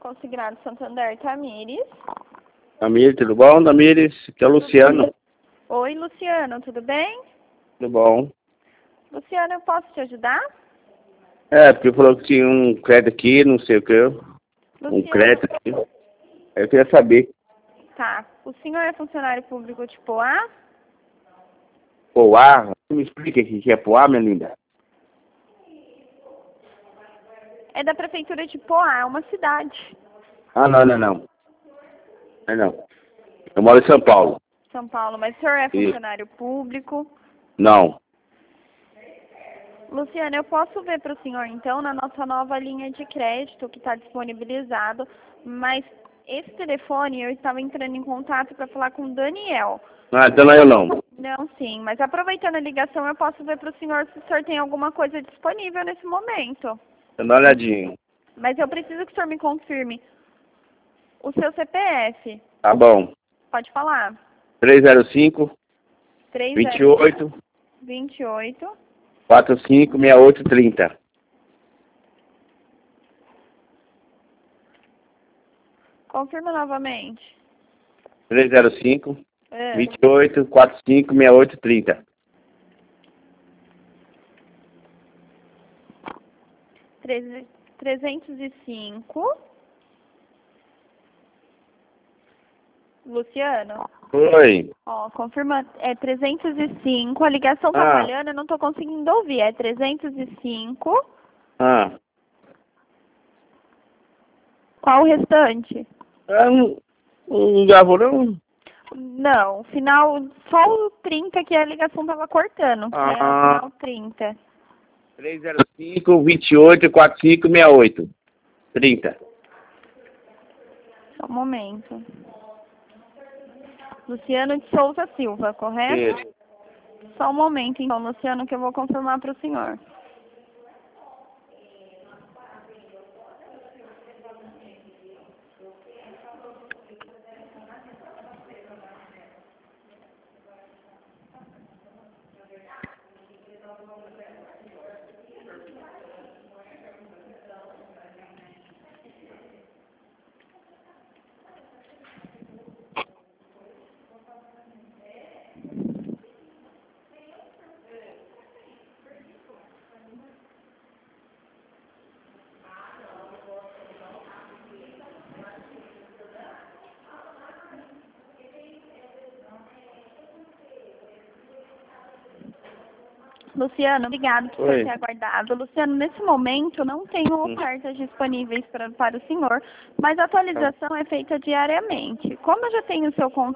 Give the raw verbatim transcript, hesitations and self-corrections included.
Consignado Santander, Tamires. Tamires, tudo bom? Tamires, aqui é o Luciano. Oi, Luciano, tudo bem? Tudo bom? Luciano, eu posso te ajudar? É, porque falou que tinha um crédito aqui, não sei o que. Um Luciano, crédito aqui. Aí eu queria saber. tá. O senhor é funcionário público de Poá? Poá? Me explica o que é Poá, minha linda. É da prefeitura de Poá, é uma cidade. Ah, não, não, não. Não, não. Eu moro em São Paulo. São Paulo, mas o senhor é E... funcionário público? Não. Luciano, eu posso ver para o senhor, então, na nossa nova linha de crédito que está disponibilizado, mas esse telefone eu estava entrando em contato para falar com o Daniel. Ah, então não é eu não. Não, sim, mas aproveitando a ligação, eu posso ver para o senhor se o senhor tem alguma coisa disponível nesse momento. Dá uma olhadinha. Mas eu preciso que o senhor me confirme o seu C P F. Tá bom. Pode falar. três zero cinco, três vinte e zero oito, vinte e oito. quarenta e cinco, sessenta e oito, trinta. Confirma novamente. três zero cinco, É. vinte e oito, quarenta e cinco, sessenta e oito, trinta. trezentos e cinco. Luciano? Oi. Ó, confirma, é trezentos e cinco, a ligação tá Ah. falhando, eu não tô conseguindo ouvir, é trezentos e cinco. Ah. Qual o restante? Eu não, não gravou não? Não, final, só o trinta que a ligação tava cortando, que é o Ah. final trinta. três zero cinco, vinte e oito, quarenta e cinco, sessenta e oito, trinta. Só um momento. Luciano de Souza Silva, correto? Isso. Só um momento, então, Luciano, que eu vou confirmar para o senhor. Luciano, obrigado por Oi. ter aguardado. Luciano, nesse momento não tenho Hum. ofertas disponíveis pra, para o senhor, mas a atualização é feita diariamente. Como eu já tenho o seu contato,